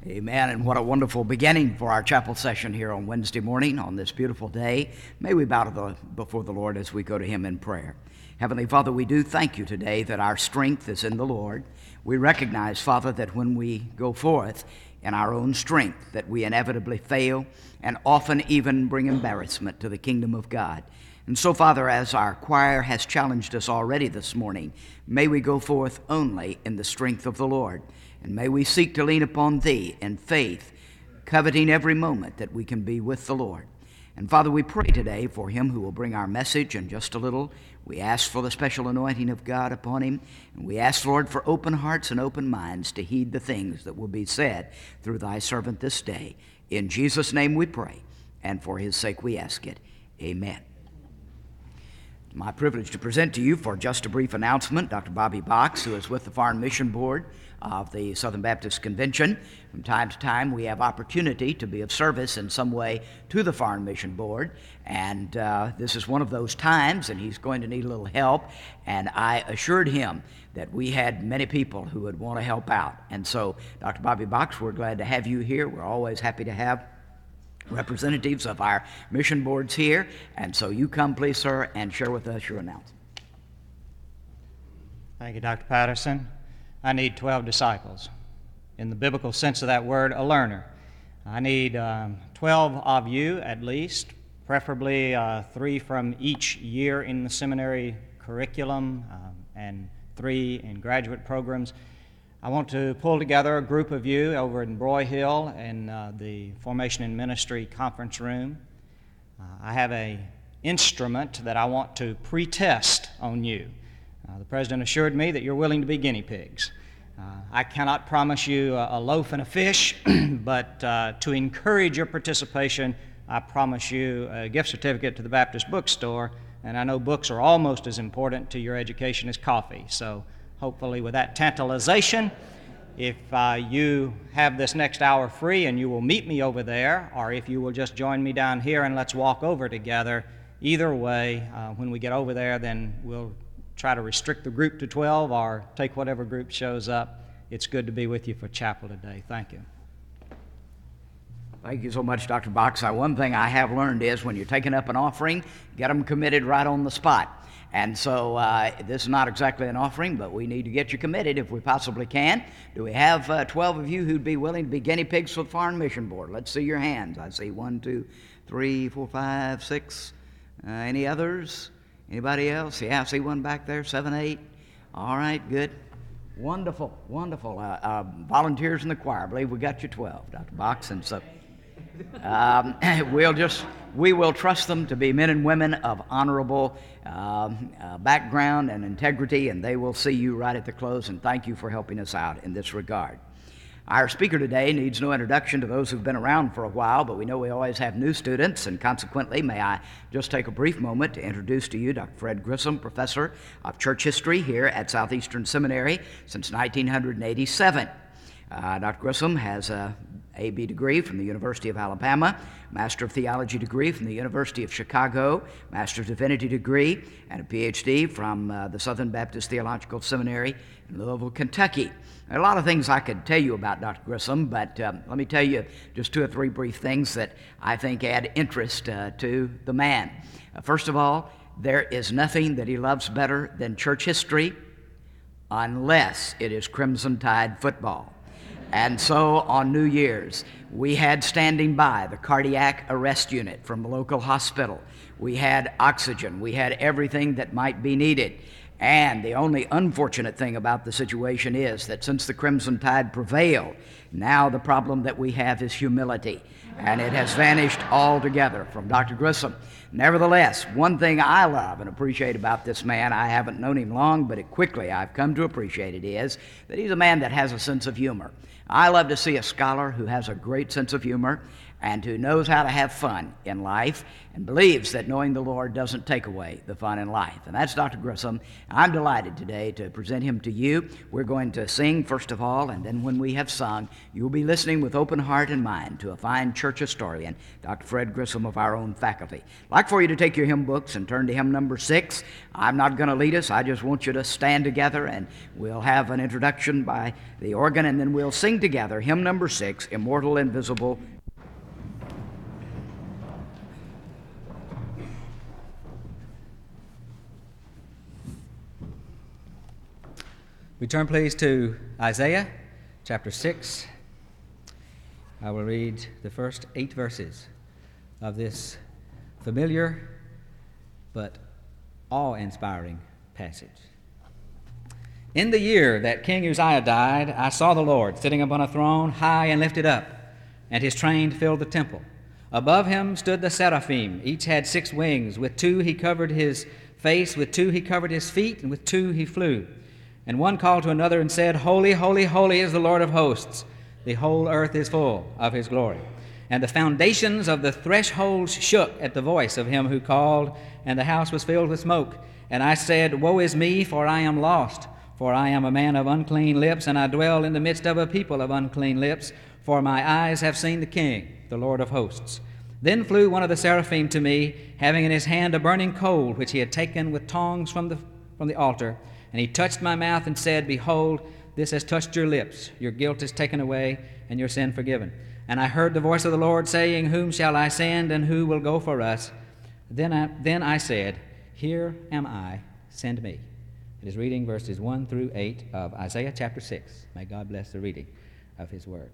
Amen, and what a wonderful beginning for our chapel session here on Wednesday morning on this beautiful day. May we bow before the Lord as we go to Him in prayer. Heavenly Father, we do thank You today that our strength is in the Lord. We recognize, Father, that when we go forth in our own strength, that we inevitably fail and often even bring embarrassment to the kingdom of God. And so, Father, as our choir has challenged us already this morning, may we go forth only in the strength of the Lord. And may we seek to lean upon Thee in faith, coveting every moment that we can be with the Lord. And Father, we pray today for him who will bring our message in just a little. We ask for the special anointing of God upon him. And we ask, Lord, for open hearts and open minds to heed the things that will be said through Thy servant this day. In Jesus' name we pray, and for His sake we ask it. Amen. It's my privilege to present to you for just a brief announcement Dr. Bobby Box, who is with the Foreign Mission Board of the Southern Baptist Convention. From time to time, we have opportunity to be of service in some way to the Foreign Mission Board, and this is one of those times, and he's going to need a little help, and I assured him that we had many people who would want to help out. And so, Dr. Bobby Box, we're glad to have you here. We're always happy to have representatives of our mission boards here, and so you come, please, sir, and share with us your announcement. Thank you, Dr. Patterson. I need 12 disciples. In the biblical sense of that word, a learner. I need 12 of you at least, preferably 3 from each year in the seminary curriculum and 3 in graduate programs. I want to pull together a group of you over in Broyhill in the Formation in Ministry conference room. I have an instrument that I want to pre-test on you. The President assured me that you're willing to be guinea pigs. I cannot promise you a loaf and a fish, but to encourage your participation, I promise you a gift certificate to the Baptist bookstore, and I know books are almost as important to your education as coffee. So hopefully with that tantalization, if you have this next hour free and you will meet me over there, or if you will just join me down here and let's walk over together, either way, when we get over there, then we'll try to restrict the group to 12 or take whatever group shows up. It's good to be with you for chapel today. Thank you. Thank you so much, Dr. Box. One thing I have learned is when you're taking up an offering, get them committed right on the spot. And so this is not exactly an offering, but we need to get you committed if we possibly can. Do we have 12 of you who'd be willing to be guinea pigs for the Foreign Mission Board? Let's see your hands. I see 1, 2, 3, 4, 5, 6. Any others? Anybody else? Yeah, I see one back there, 7, 8. All right, good. Wonderful, wonderful. Volunteers in the choir. I believe we got you 12, Dr. Box. And so we will trust them to be men and women of honorable background and integrity, and they will see you right at the close, and thank you for helping us out in this regard. Our speaker today needs no introduction to those who've been around for a while, but we know we always have new students, and consequently, may I just take a brief moment to introduce to you Dr. Fred Grissom, professor of church history here at Southeastern Seminary since 1987. Dr. Grissom has a A.B. degree from the University of Alabama, Master of Theology degree from the University of Chicago, Master of Divinity degree, and a Ph.D. from the Southern Baptist Theological Seminary in Louisville, Kentucky. There are a lot of things I could tell you about Dr. Grissom, but let me tell you just 2 or 3 brief things that I think add interest to the man. First of all, there is nothing that he loves better than church history unless it is Crimson Tide football. And so on New Year's, we had standing by the cardiac arrest unit from the local hospital. We had oxygen. We had everything that might be needed. And the only unfortunate thing about the situation is that since the Crimson Tide prevailed, now the problem that we have is humility. And it has vanished altogether from Dr. Grissom. Nevertheless, one thing I love and appreciate about this man, I haven't known him long, but quickly I've come to appreciate it, is that he's a man that has a sense of humor. I love to see a scholar who has a great sense of humor, and who knows how to have fun in life and believes that knowing the Lord doesn't take away the fun in life. And that's Dr. Grissom. I'm delighted today to present him to you. We're going to sing first of all, and then when we have sung, you'll be listening with open heart and mind to a fine church historian, Dr. Fred Grissom of our own faculty. I'd like for you to take your hymn books and turn to hymn number 6. I'm not going to lead us. I just want you to stand together, and we'll have an introduction by the organ, and then we'll sing together hymn number 6, Immortal, Invisible. We turn, please, to Isaiah chapter 6. I will read the first 8 verses of this familiar but awe-inspiring passage. In the year that King Uzziah died, I saw the Lord sitting upon a throne high and lifted up, and his train filled the temple. Above him stood the seraphim. Each had 6 wings. With 2 he covered his face, with 2 he covered his feet, and with 2 he flew. And one called to another and said, Holy, holy, holy is the Lord of hosts. The whole earth is full of his glory. And the foundations of the thresholds shook at the voice of him who called, and the house was filled with smoke. And I said, Woe is me, for I am lost. For I am a man of unclean lips, and I dwell in the midst of a people of unclean lips. For my eyes have seen the King, the Lord of hosts. Then flew one of the seraphim to me, having in his hand a burning coal, which he had taken with tongs from the altar. And he touched my mouth and said, Behold, this has touched your lips. Your guilt is taken away, and your sin forgiven. And I heard the voice of the Lord saying, Whom shall I send, and who will go for us? Then I said, Here am I, send me. It is reading verses 1 through 8 of Isaiah chapter 6. May God bless the reading of his word.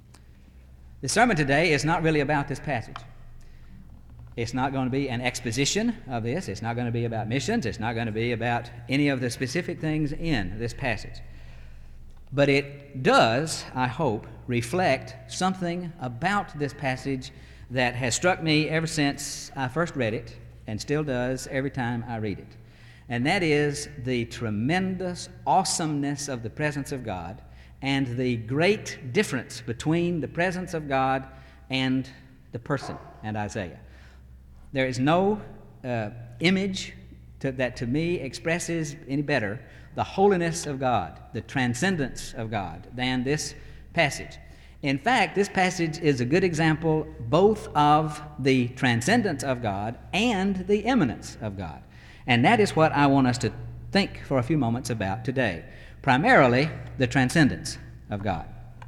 The sermon today is not really about this passage. It's not going to be an exposition of this. It's not going to be about missions. It's not going to be about any of the specific things in this passage. But it does, I hope, reflect something about this passage that has struck me ever since I first read it, and still does every time I read it. And that is the tremendous awesomeness of the presence of God and the great difference between the presence of God and the person and Isaiah. There is no image that to me expresses any better the holiness of God, the transcendence of God, than this passage. In fact, this passage is a good example both of the transcendence of God and the immanence of God. And that is what I want us to think for a few moments about today. Primarily, the transcendence of God.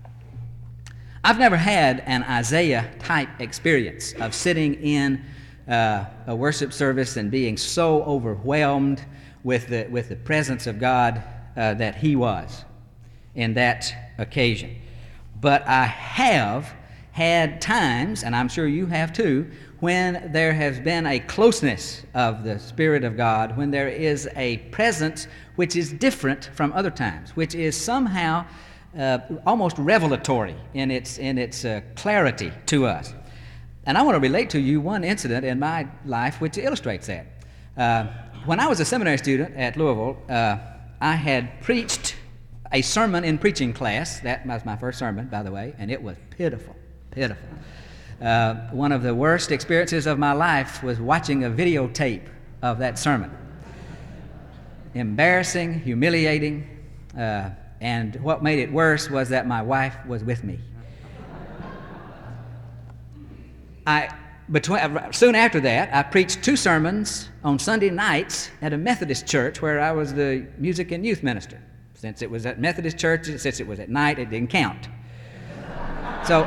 I've never had an Isaiah-type experience of sitting in a worship service and being so overwhelmed with the presence of God that he was in that occasion. But I have had times, and I'm sure you have too, when there has been a closeness of the Spirit of God, when there is a presence which is different from other times, which is somehow almost revelatory in its clarity to us. And I want to relate to you one incident in my life which illustrates that. When I was a seminary student at Louisville, I had preached a sermon in preaching class. That was my first sermon, by the way, and it was pitiful. One of the worst experiences of my life was watching a videotape of that sermon. Embarrassing, humiliating, and what made it worse was that my wife was with me. Soon after that, I preached 2 sermons on Sunday nights at a Methodist church where I was the music and youth minister. Since it was at Methodist church, since it was at night, it didn't count. So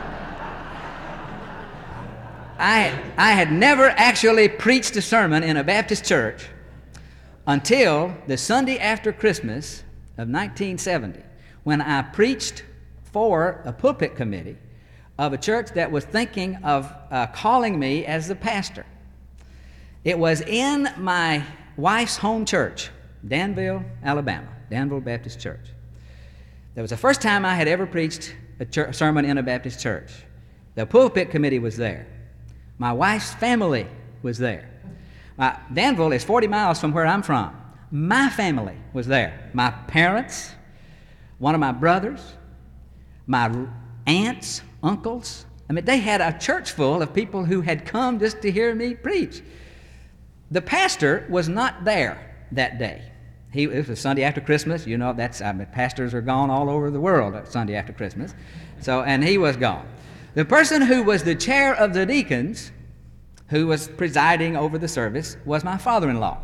I had never actually preached a sermon in a Baptist church until the Sunday after Christmas of 1970, when I preached for a pulpit committee of a church that was thinking of calling me as the pastor. It was in my wife's home church, Danville, Alabama, Danville Baptist Church. That was the first time I had ever preached a sermon in a Baptist church. The pulpit committee was there. My wife's family was there. Danville is 40 miles from where I'm from. My family was there. My parents, one of my brothers, my aunts, uncles, I mean, they had a church full of people who had come just to hear me preach. The pastor was not there that day. It was Sunday after Christmas. You know, pastors are gone all over the world at Sunday after Christmas. And he was gone. The person who was the chair of the deacons, who was presiding over the service, was my father-in-law,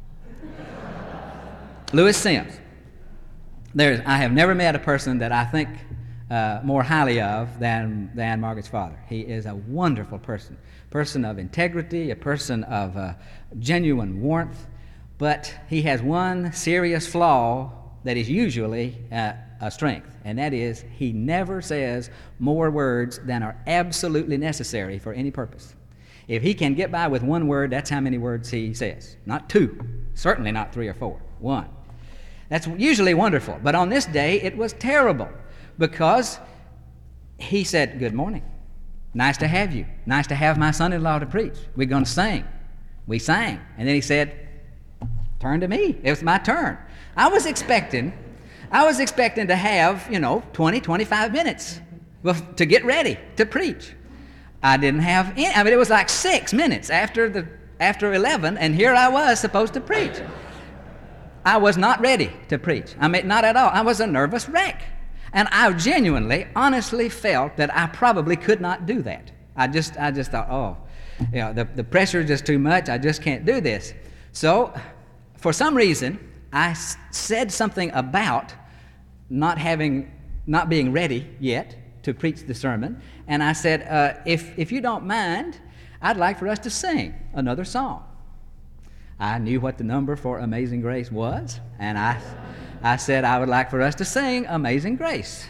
Louis Sims. I have never met a person that I think more highly of than Margaret's father. He is a wonderful person of integrity, a person of genuine warmth, but he has one serious flaw that is usually a strength, and that is he never says more words than are absolutely necessary for any purpose. If he can get by with one word, that's how many words he says. Not two, certainly not 3 or 4, one. That's usually wonderful, but on this day it was terrible because he said, "Good morning. Nice to have you. Nice to have my son-in-law to preach. We're going to sing." We sang, and then he said, "Turn to me." It was my turn. I was expecting to have, 20, 25 minutes to get ready to preach. I didn't have any. I mean, it was like 6 minutes after 11, and here I was supposed to preach. I was not ready to preach. I mean, not at all. I was a nervous wreck. And I genuinely, honestly felt that I probably could not do that. I just thought, the pressure is just too much. I just can't do this. So, for some reason, I said something about not being ready yet to preach the sermon, and I said, if you don't mind, I'd like for us to sing another song. I knew what the number for Amazing Grace was, and I said I would like for us to sing Amazing Grace.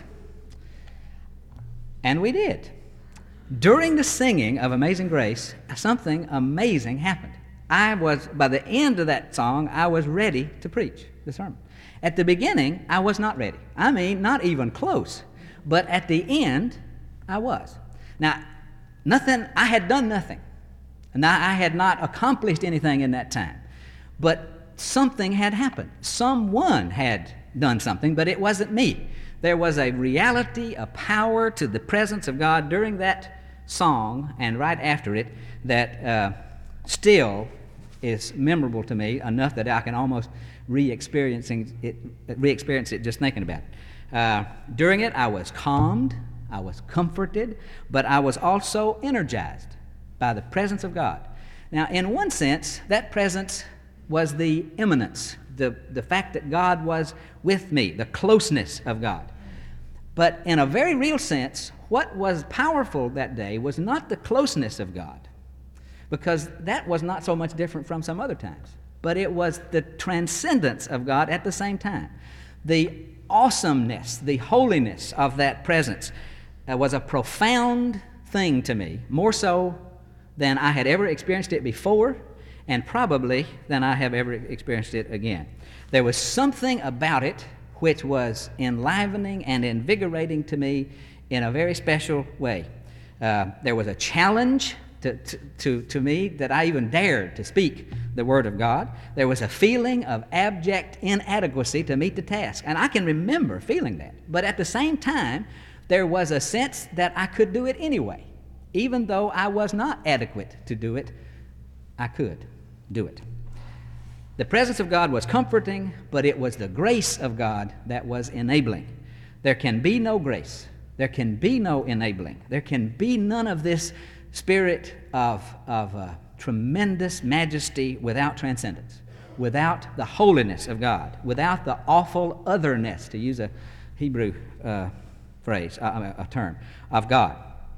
And we did. During the singing of Amazing Grace, something amazing happened. By the end of that song, I was ready to preach the sermon. At the beginning, I was not ready. I mean, not even close. But at the end, I was. Now, I had done nothing. And I had not accomplished anything in that time. But something had happened. Someone had done something, but it wasn't me. There was a reality, a power to the presence of God during that song and right after it that still is memorable to me enough that I can almost re-experience it just thinking about it. During it, I was calmed, I was comforted, but I was also energized by the presence of God. Now, in one sense, that presence was the immanence, the fact that God was with me, the closeness of God. But in a very real sense, what was powerful that day was not the closeness of God, because that was not so much different from some other times, but it was the transcendence of God at the same time. The awesomeness, the holiness of that presence was a profound thing to me, more so than I had ever experienced it before, and probably than I have ever experienced it again. There was something about it which was enlivening and invigorating to me in a very special way. There was a challenge to me that I even dared to speak the Word of God. There was a feeling of abject inadequacy to meet the task, and I can remember feeling that. But at the same time, there was a sense that I could do it anyway. Even though I was not adequate to do it, I could do it. The presence of God was comforting, but it was the grace of God that was enabling. There can be no grace. There can be no enabling. There can be none of this spirit of tremendous majesty without transcendence, without the holiness of God, without the awful otherness, to use a Hebrew phrase, a term, of God.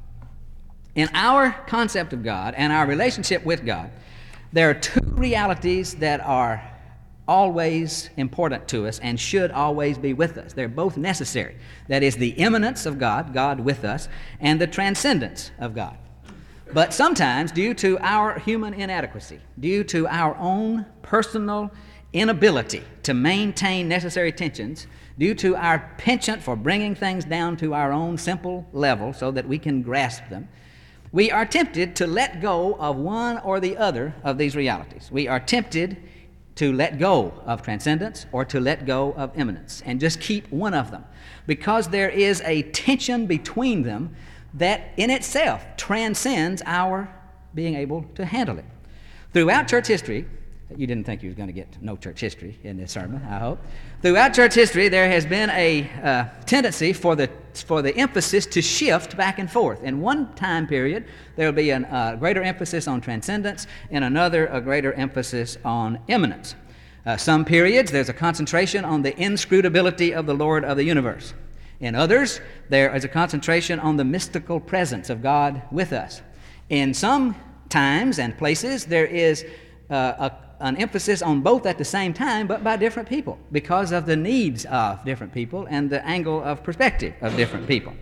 In our concept of God and our relationship with God, there are two realities that are always important to us and should always be with us. They're both necessary. That is the immanence of God, God with us, and the transcendence of God. But sometimes, due to our human inadequacy, due to our own personal inability to maintain necessary tensions, due to our penchant for bringing things down to our own simple level so that we can grasp them, we are tempted to let go of one or the other of these realities. We are tempted to let go of transcendence or to let go of immanence and just keep one of them. Because there is a tension between them, that in itself transcends our being able to handle it. Throughout church history, you didn't think you was going to get no church history in this sermon, I hope. Throughout church history, there has been a tendency for the emphasis to shift back and forth. In one time period, there will be a greater emphasis on transcendence, in another, a greater emphasis on immanence. Some periods, there's a concentration on the inscrutability of the Lord of the universe. In others, there is a concentration on the mystical presence of God with us. In some times and places, there is an emphasis on both at the same time, but by different people, because of the needs of different people and the angle of perspective of different people.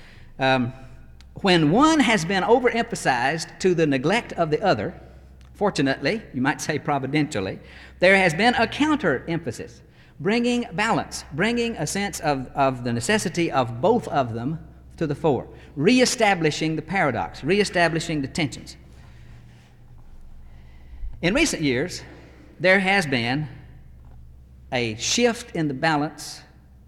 When one has been overemphasized to the neglect of the other, fortunately, you might say providentially, there has been a counter-emphasis, bringing balance, bringing a sense of the necessity of both of them to the fore, reestablishing the paradox, reestablishing the tensions. In recent years, there has been a shift in the balance,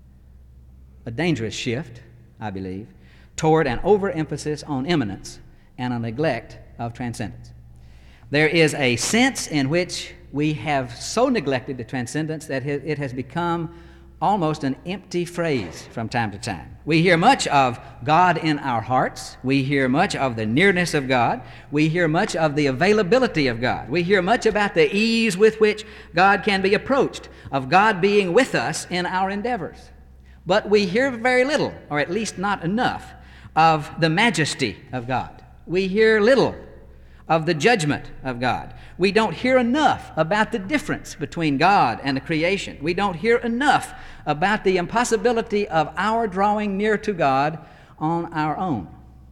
a dangerous shift, I believe, toward an overemphasis on immanence and a neglect of transcendence. There is a sense in which we have so neglected the transcendence that it has become almost an empty phrase from time to time. We hear much of God in our hearts. We hear much of the nearness of God. We hear much of the availability of God. We hear much about the ease with which God can be approached, of God being with us in our endeavors. But we hear very little, or at least not enough, of the majesty of God. We hear little of the judgment of God. We don't hear enough about the difference between God and the creation. We don't hear enough about the impossibility of our drawing near to God on our own.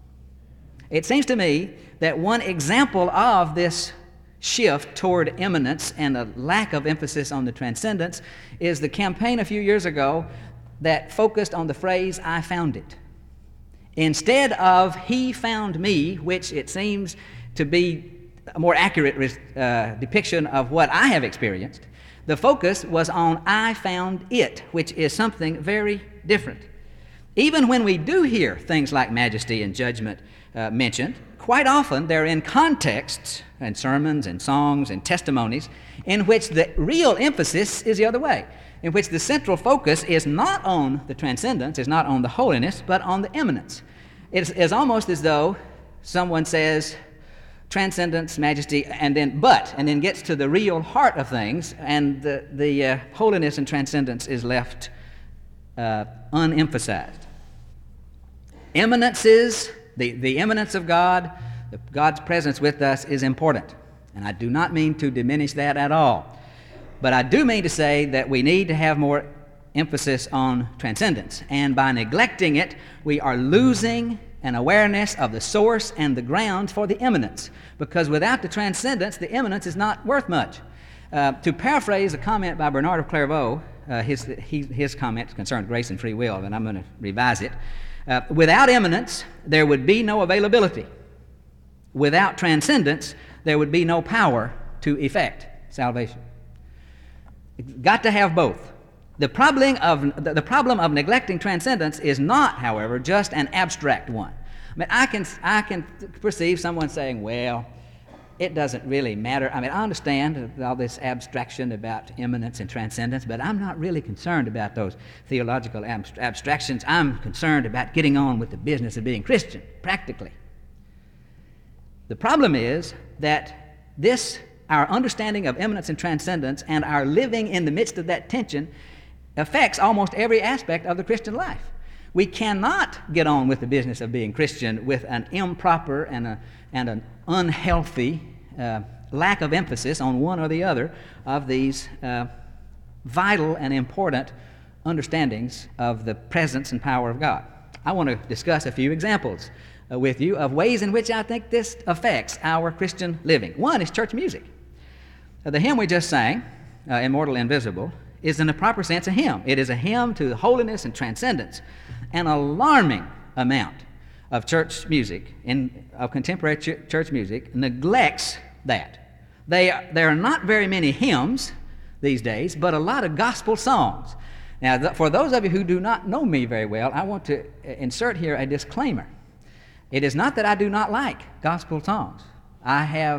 It seems to me that one example of this shift toward immanence and a lack of emphasis on the transcendence is the campaign a few years ago that focused on the phrase, "I found it." Instead of "He found me," which it seems to be a more accurate depiction of what I have experienced, the focus was on "I found it," which is something very different. Even when we do hear things like majesty and judgment mentioned, quite often they're in contexts and sermons and songs and testimonies in which the real emphasis is the other way, in which the central focus is not on the transcendence, is not on the holiness, but on the immanence. It's almost as though someone says, transcendence, majesty, and then gets to the real heart of things, and the holiness and transcendence is left unemphasized. Immanences, the immanence of God, God's presence with us is important, and I do not mean to diminish that at all, but I do mean to say that we need to have more emphasis on transcendence, and by neglecting it, we are losing an awareness of the source and the ground for the immanence, because without the transcendence, the immanence is not worth much. To paraphrase a comment by Bernard of Clairvaux, his comment concerned grace and free will, and I'm going to revise it. Without immanence, there would be no availability. Without transcendence, there would be no power to effect salvation. Got to have both. The problem of neglecting transcendence is not, however, just an abstract one. I mean, I can perceive someone saying, well, it doesn't really matter. I mean, I understand all this abstraction about immanence and transcendence, but I'm not really concerned about those theological abstractions. I'm concerned about getting on with the business of being Christian, practically. The problem is that our understanding of immanence and transcendence and our living in the midst of that tension affects almost every aspect of the Christian life. We cannot get on with the business of being Christian with an improper and an unhealthy lack of emphasis on one or the other of these vital and important understandings of the presence and power of God. I want to discuss a few examples with you of ways in which I think this affects our Christian living. One is church music. The hymn we just sang, Immortal Invisible, is in the proper sense a hymn. It is a hymn to holiness and transcendence. An alarming amount of church music, of contemporary church music, neglects that. There are not very many hymns these days, but a lot of gospel songs. Now, for those of you who do not know me very well, I want to insert here a disclaimer. It is not that I do not like gospel songs. I have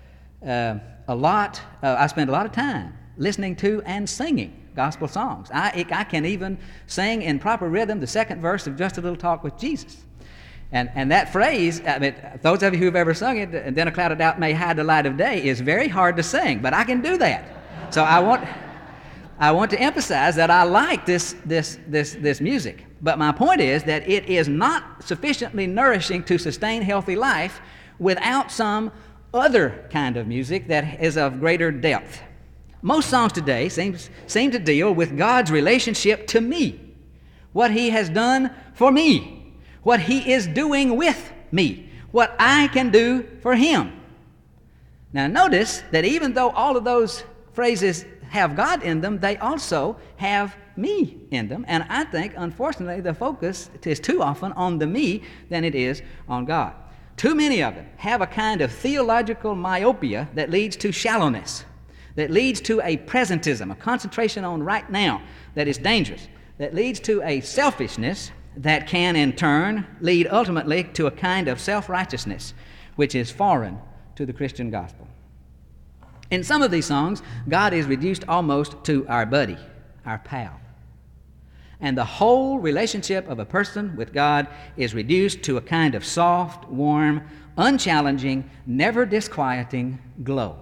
I spend a lot of time listening to and singing gospel songs. I can even sing in proper rhythm the second verse of Just a Little Talk with Jesus. And that phrase, I mean, those of you who have ever sung it, and then a clouded doubt may hide the light of day, is very hard to sing, but I can do that. So I want to emphasize that I like this music. But my point is that it is not sufficiently nourishing to sustain healthy life without some other kind of music that is of greater depth. Most songs today seem to deal with God's relationship to me, what He has done for me, what He is doing with me, what I can do for Him. Now notice that even though all of those phrases have God in them, they also have me in them. And I think, unfortunately, the focus is too often on the me than it is on God. Too many of them have a kind of theological myopia that leads to shallowness, that leads to a presentism, a concentration on right now that is dangerous, that leads to a selfishness that can in turn lead ultimately to a kind of self-righteousness which is foreign to the Christian gospel. In some of these songs, God is reduced almost to our buddy, our pal. And the whole relationship of a person with God is reduced to a kind of soft, warm, unchallenging, never disquieting glow.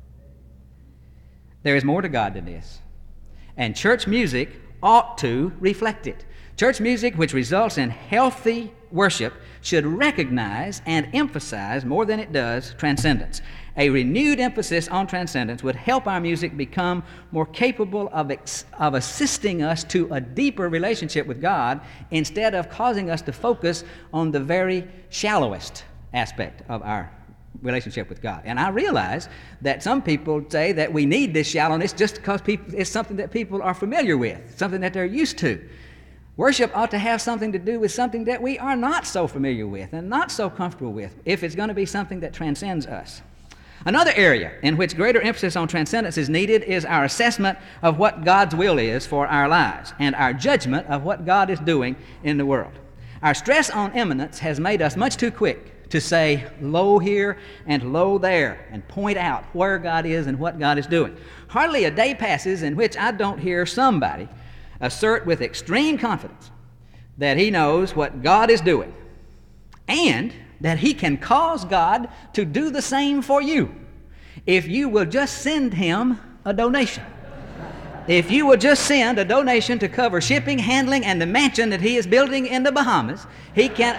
There is more to God than this. And church music ought to reflect it. Church music which results in healthy worship should recognize and emphasize more than it does transcendence. A renewed emphasis on transcendence would help our music become more capable of assisting us to a deeper relationship with God instead of causing us to focus on the very shallowest aspect of our relationship with God. And I realize that some people say that we need this shallowness just because it's something that people are familiar with, something that they're used to. Worship ought to have something to do with something that we are not so familiar with and not so comfortable with, if it's going to be something that transcends us. Another area in which greater emphasis on transcendence is needed is our assessment of what God's will is for our lives and our judgment of what God is doing in the world. Our stress on imminence has made us much too quick to say lo here and lo there and point out where God is and what God is doing. Hardly a day passes in which I don't hear somebody assert with extreme confidence that he knows what God is doing and that he can cause God to do the same for you if you will just send him a donation. If you will just send a donation to cover shipping, handling, and the mansion that he is building in the Bahamas, he can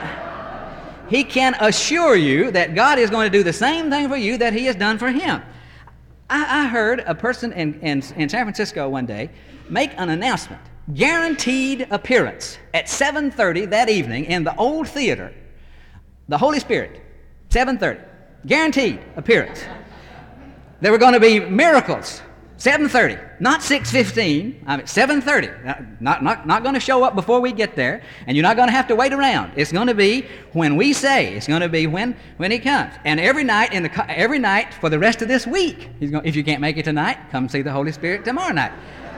assure you that God is going to do the same thing for you that he has done for him. I heard a person in San Francisco one day make an announcement. Guaranteed appearance at 7:30 that evening in the old theater, the Holy Spirit, 7:30. Guaranteed appearance. There were going to be miracles, 7:30, not 6:15. I mean 7:30. Not going to show up before we get there, and you're not going to have to wait around. It's going to be when we say. It's going to be when he comes. And every night for the rest of this week, if you can't make it tonight, come see the Holy Spirit tomorrow night.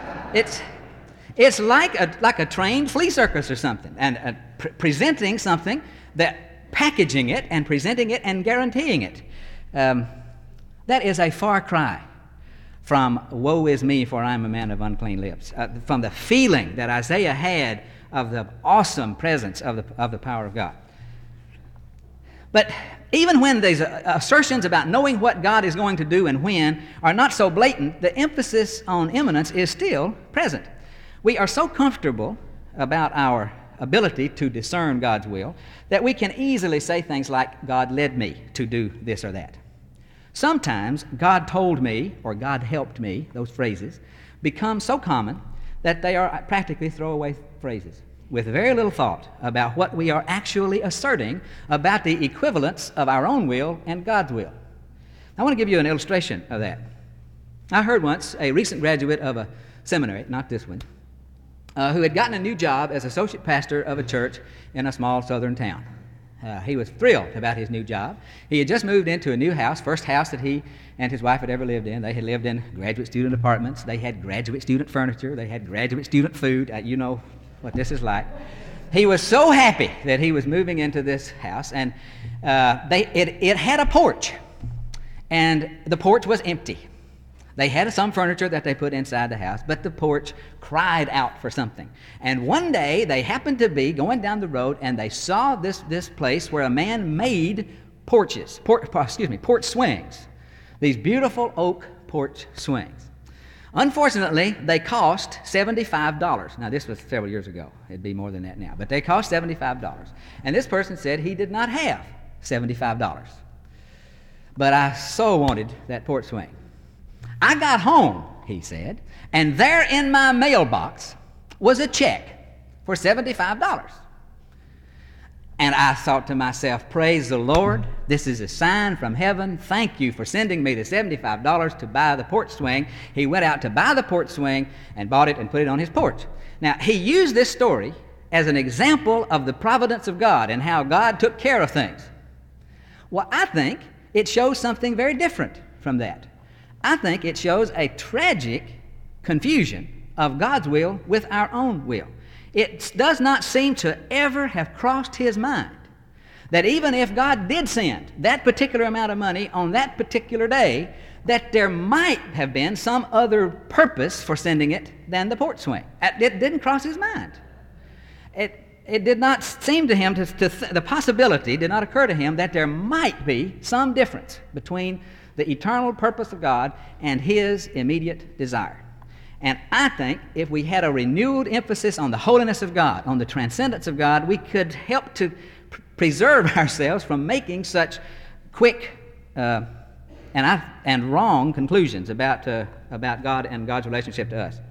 It's like a trained flea circus or something, and presenting something, that packaging it and presenting it and guaranteeing it. That is a far cry from woe is me, for I am a man of unclean lips, from the feeling that Isaiah had of the awesome presence of the power of God. But even when these assertions about knowing what God is going to do and when are not so blatant, the emphasis on imminence is still present. We are so comfortable about our ability to discern God's will that we can easily say things like, God led me to do this or that. Sometimes God told me or God helped me, those phrases, become so common that they are practically throwaway phrases with very little thought about what we are actually asserting about the equivalence of our own will and God's will. I want to give you an illustration of that. I heard once a recent graduate of a seminary, not this one, who had gotten a new job as associate pastor of a church in a small southern town. He was thrilled about his new job. He had just moved into a new house, first house that he and his wife had ever lived in. They had lived in graduate student apartments. They had graduate student furniture. They had graduate student food. You know what this is like. he was so happy that he was moving into this house, and it had a porch, and the porch was empty. They had some furniture that they put inside the house, but the porch cried out for something. And one day they happened to be going down the road, and they saw this place where a man made porch swings, these beautiful oak porch swings. Unfortunately, they cost $75. Now, this was several years ago. It'd be more than that now, but they cost $75. And this person said he did not have $75. But I so wanted that porch swing. I got home, he said, and there in my mailbox was a check for $75. And I thought to myself, praise the Lord, this is a sign from heaven. Thank you for sending me the $75 to buy the porch swing. He went out to buy the porch swing and bought it and put it on his porch. Now, he used this story as an example of the providence of God and how God took care of things. Well, I think it shows something very different from that. I think it shows a tragic confusion of God's will with our own will. It does not seem to ever have crossed his mind that even if God did send that particular amount of money on that particular day, that there might have been some other purpose for sending it than the porch swing. It didn't cross his mind. It did not seem to him, the possibility did not occur to him that there might be some difference between the eternal purpose of God and his immediate desire. And I think if we had a renewed emphasis on the holiness of God, on the transcendence of God, we could help to preserve ourselves from making such quick and wrong conclusions about God and God's relationship to us.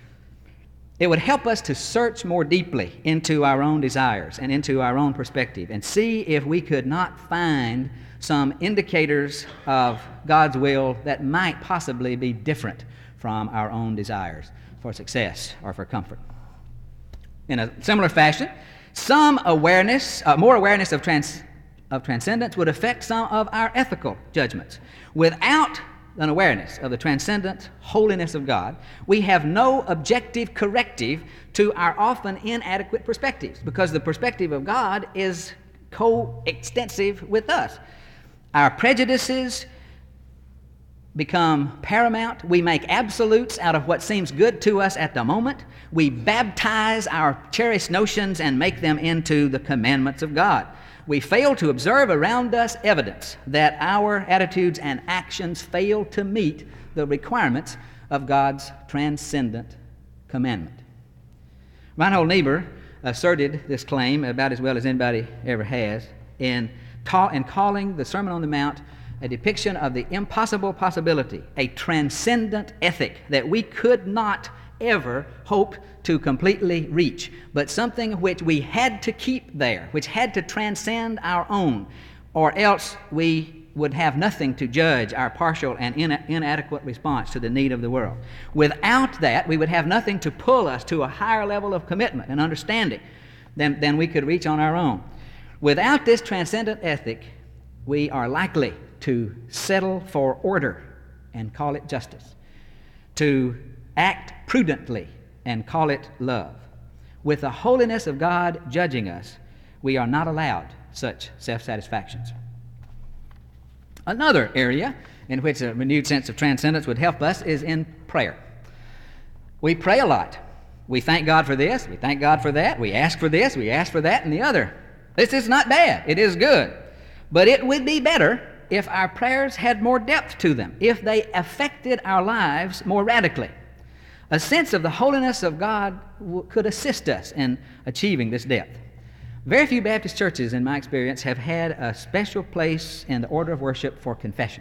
It would help us to search more deeply into our own desires and into our own perspective and see if we could not find some indicators of God's will that might possibly be different from our own desires for success or for comfort. In a similar fashion, more awareness of transcendence would affect some of our ethical judgments. Without an awareness of the transcendent holiness of God, we have no objective corrective to our often inadequate perspectives, because the perspective of God is coextensive with us. Our prejudices become paramount. We make absolutes out of what seems good to us at the moment. We baptize our cherished notions and make them into the commandments of God. We fail to observe around us evidence that our attitudes and actions fail to meet the requirements of God's transcendent commandment. Reinhold Niebuhr asserted this claim about as well as anybody ever has in calling the Sermon on the Mount a depiction of the impossible possibility, a transcendent ethic that we could not ever hope to completely reach, but something which we had to keep there, which had to transcend our own, or else we would have nothing to judge our partial and inadequate response to the need of the world. Without that, we would have nothing to pull us to a higher level of commitment and understanding than we could reach on our own. Without this transcendent ethic, we are likely to settle for order and call it justice, to act prudently and call it love. With the holiness of God judging us, we are not allowed such self-satisfactions. Another area in which a renewed sense of transcendence would help us is in prayer. We pray a lot. We thank God for this, we thank God for that, we ask for this, we ask for that and the other. This is not bad, it is good. But it would be better if our prayers had more depth to them, if they affected our lives more radically. A sense of the holiness of God could assist us in achieving this depth. Very few Baptist churches, in my experience, have had a special place in the order of worship for confession.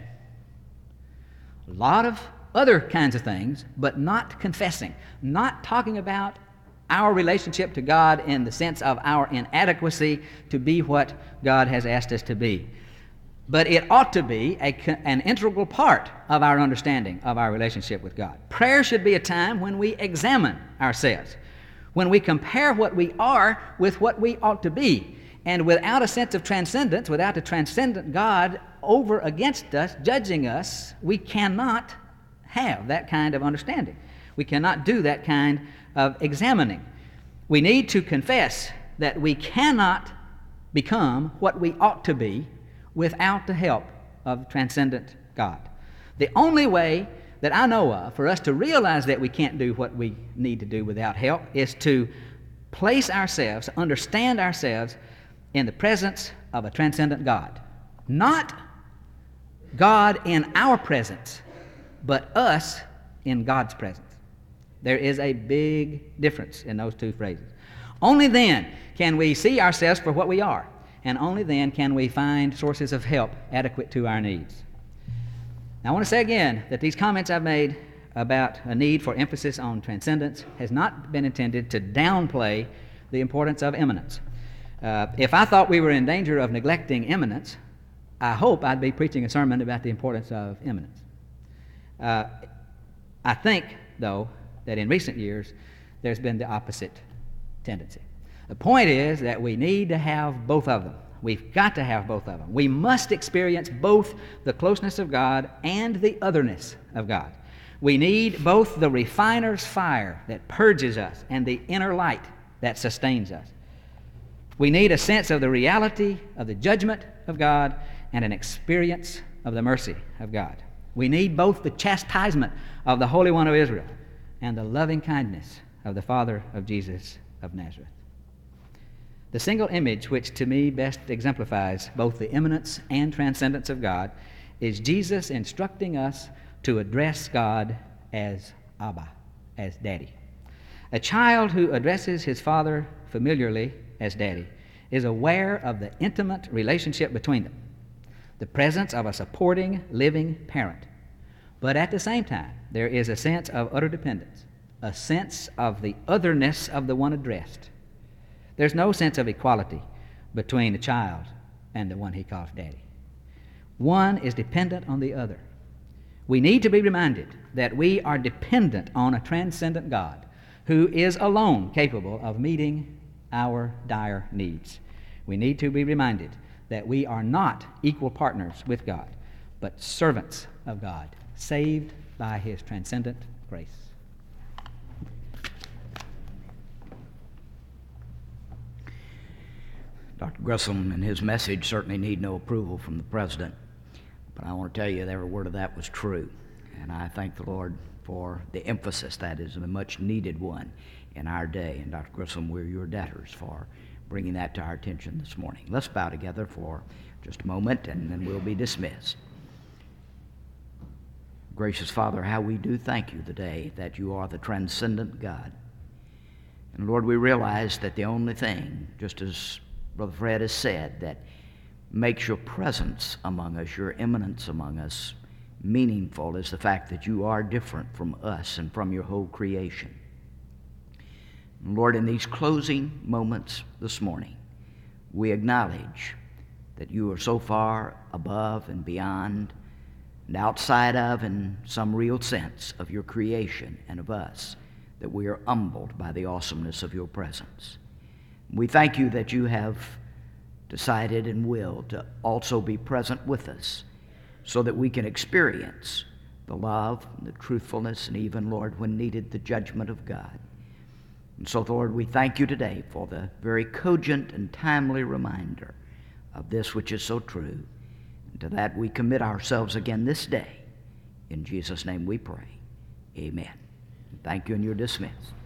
A lot of other kinds of things, but not confessing, not talking about our relationship to God in the sense of our inadequacy to be what God has asked us to be. But it ought to be an integral part of our understanding of our relationship with God. Prayer should be a time when we examine ourselves, when we compare what we are with what we ought to be. And without a sense of transcendence, without a transcendent God over against us, judging us, we cannot have that kind of understanding. We cannot do that kind of examining. We need to confess that we cannot become what we ought to be without the help of transcendent God. The only way that I know of for us to realize that we can't do what we need to do without help is to place ourselves, understand ourselves in the presence of a transcendent God. Not God in our presence, but us in God's presence. There is a big difference in those two phrases. Only then can we see ourselves for what we are, and only then can we find sources of help adequate to our needs. Now, I want to say again that these comments I've made about a need for emphasis on transcendence has not been intended to downplay the importance of immanence. If I thought we were in danger of neglecting immanence, I hope I'd be preaching a sermon about the importance of immanence. I think, though, that in recent years there's been the opposite tendency. The point is that we need to have both of them. We've got to have both of them. We must experience both the closeness of God and the otherness of God. We need both the refiner's fire that purges us and the inner light that sustains us. We need a sense of the reality of the judgment of God and an experience of the mercy of God. We need both the chastisement of the Holy One of Israel and the loving kindness of the Father of Jesus of Nazareth. The single image which to me best exemplifies both the immanence and transcendence of God is Jesus instructing us to address God as Abba, as Daddy. A child who addresses his father familiarly as Daddy is aware of the intimate relationship between them, the presence of a supporting, living parent. But at the same time, there is a sense of utter dependence, a sense of the otherness of the one addressed. There's no sense of equality between the child and the one he calls Daddy. One is dependent on the other. We need to be reminded that we are dependent on a transcendent God who is alone capable of meeting our dire needs. We need to be reminded that we are not equal partners with God, but servants of God, saved by his transcendent grace. Dr. Grissom and his message certainly need no approval from the president, but I want to tell you that every word of that was true, and I thank the Lord for the emphasis that is a much needed one in our day. And Dr. Grissom, we're your debtors for bringing that to our attention this morning. Let's bow together for just a moment, and then we'll be dismissed. Gracious Father, how we do thank you today that you are the transcendent God. And Lord, we realize that the only thing, just as Brother Fred has said, that makes your presence among us, your immanence among us, meaningful is the fact that you are different from us and from your whole creation. And Lord, in these closing moments this morning, we acknowledge that you are so far above and beyond and outside of, in some real sense, of your creation and of us, that we are humbled by the awesomeness of your presence. We thank you that you have decided and will to also be present with us so that we can experience the love and the truthfulness and even, Lord, when needed, the judgment of God. And so, Lord, we thank you today for the very cogent and timely reminder of this which is so true. And to that we commit ourselves again this day. In Jesus' name we pray. Amen. Thank you, and you're dismissed.